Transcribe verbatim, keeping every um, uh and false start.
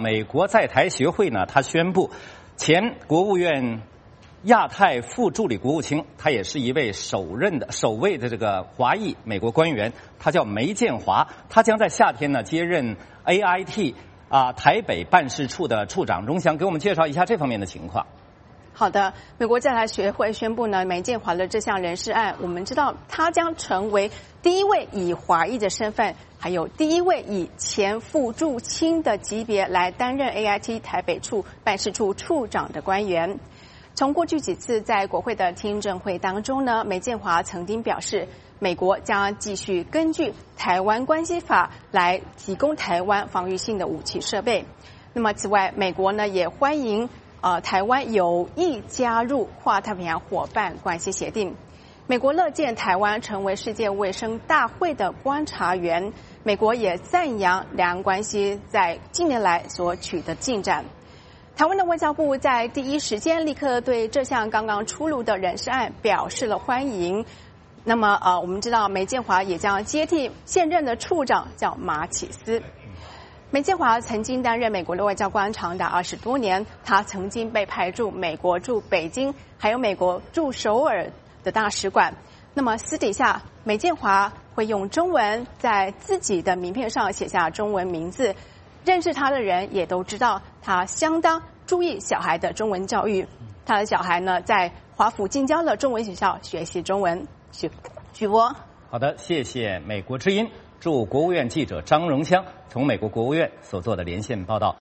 美国在台协会呢，他宣布，前国务院亚太副助理国务卿，他也是一位首任的首位的这个华裔美国官员，他叫梅建华，他将在夏天呢接任 A I T 啊台北办事处的处长。荣祥给我们介绍一下这方面的情况。 好的，美国在台协会宣布呢，梅建华的这项人事案，我们知道他将成为第一位以华裔的身份，还有第一位以前副驻青的级别来担任 A I T 台北处办事处处长的官员。从过去几次在国会的听证会当中呢，梅建华曾经表示，美国将继续根据《台湾关系法》来提供台湾防御性的武器设备。那么此外，美国呢也欢迎呃台湾有意加入跨太平洋伙伴关系协定。美国乐见台湾成为世界卫生大会的观察员，美国也赞扬两岸关系在近年来所取得进展。台湾的外交部在第一时间立刻对这项刚刚出炉的人事案表示了欢迎。那么呃，我们知道梅建华也将接替现任的处长叫马启思。梅建华曾经担任美国的外交官长达二十多年，他曾经被派驻美国驻北京，还有美国驻首尔的大使馆。那么私底下，梅建华会用中文在自己的名片上写下中文名字。认识他的人也都知道，他相当注意小孩的中文教育。他的小孩呢，在华府近郊的中文学校学习中文。许许波， 好的，谢谢美国之音驻国务院记者张荣香从美国国务院所做的连线报道。